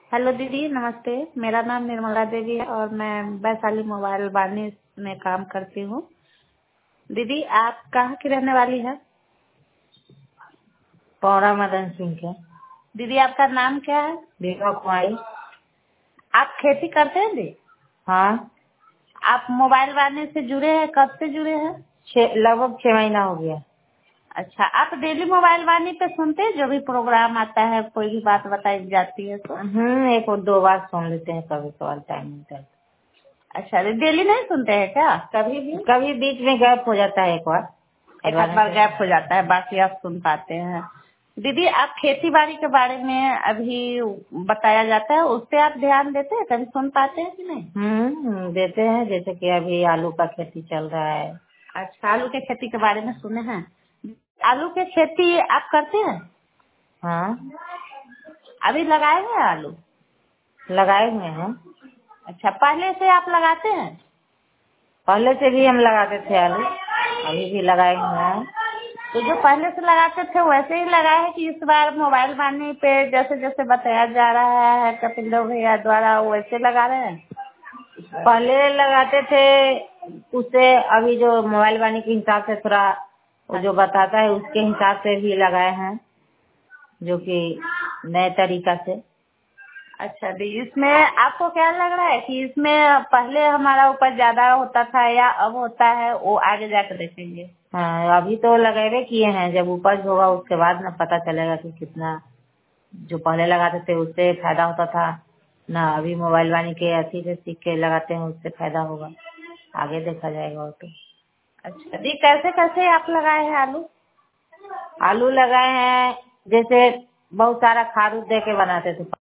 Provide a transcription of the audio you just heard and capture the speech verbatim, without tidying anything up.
Hello दीदी, नमस्ते। मेरा नाम निर्मला देवी है और मैं वैशाली मोबाइल बानी में काम करती हूँ। दीदी, आप कहाँ की रहने वाली है? पौड़ा मदन सिंह के। दीदी, आपका नाम क्या है? बीमा कुमारी। आप खेती करते हैं दी? हाँ, आप मोबाइल बानी से जुड़े हैं? कब से जुड़े हैं? छः लगभग छह महीना हो गया। अच्छा, आप डेली मोबाइल बानी पे सुनते हैं? जो भी प्रोग्राम आता है, कोई भी बात बताई जाती है तो? हम्म एक और दो बार सुन लेते हैं, कभी कभार टाइम मिलता है। अच्छा, डेली नहीं सुनते हैं क्या? कभी भी? कभी बीच में गैप हो जाता है एक बार। एक आध करवाने बार से। गैप हो जाता है, बाकी आप सुन पाते हैं। दीदी, आप खेती बाड़ी के बारे में अभी बताया जाता है, उस पे आप ध्यान देते हैं? कभी सुन पाते हैं कि नहीं? हम्म देते हैं, जैसे कि अभी आलू का खेती चल रहा है। अच्छा, आलू के खेती के बारे में सुने हैं। आलू के खेती आप करते हैं? हाँ, अभी लगाए हैं आलू? लगाए हुए हैं। अच्छा, पहले से आप लगाते हैं? पहले से भी हम लगाते थे आलू, अभी भी लगाए हुए हैं। तो जो पहले से लगाते थे वैसे ही लगाए हैं कि इस बार मोबाइल बानी पे जैसे जैसे बताया जा रहा है कपिल देव भैया द्वारा वैसे लगा रहे हैं? पहले लगाते थे, उससे अभी जो मोबाइल वाणी के हिसाब से थोड़ा वो जो बताता है उसके हिसाब से भी लगाए हैं, जो कि नए तरीका से। अच्छा दी, इसमें आपको क्या लग रहा है कि इसमें पहले हमारा उपज ज्यादा होता था या अब होता है, वो आगे जाकर देखेंगे। हाँ, अभी तो लगाए किए हैं, जब उपज होगा उसके बाद ना पता चलेगा कि कितना। जो पहले लगाते थे उससे फायदा होता था ना, अभी मोबाइल वाणी के अथी से सीख के लगाते हैं उससे फायदा होगा, आगे देखा जाएगा। वो तो अच्छा दी, कैसे कैसे आप लगाए हैं आलू? आलू लगाए हैं, जैसे बहुत सारा खाद दे के बनाते थे।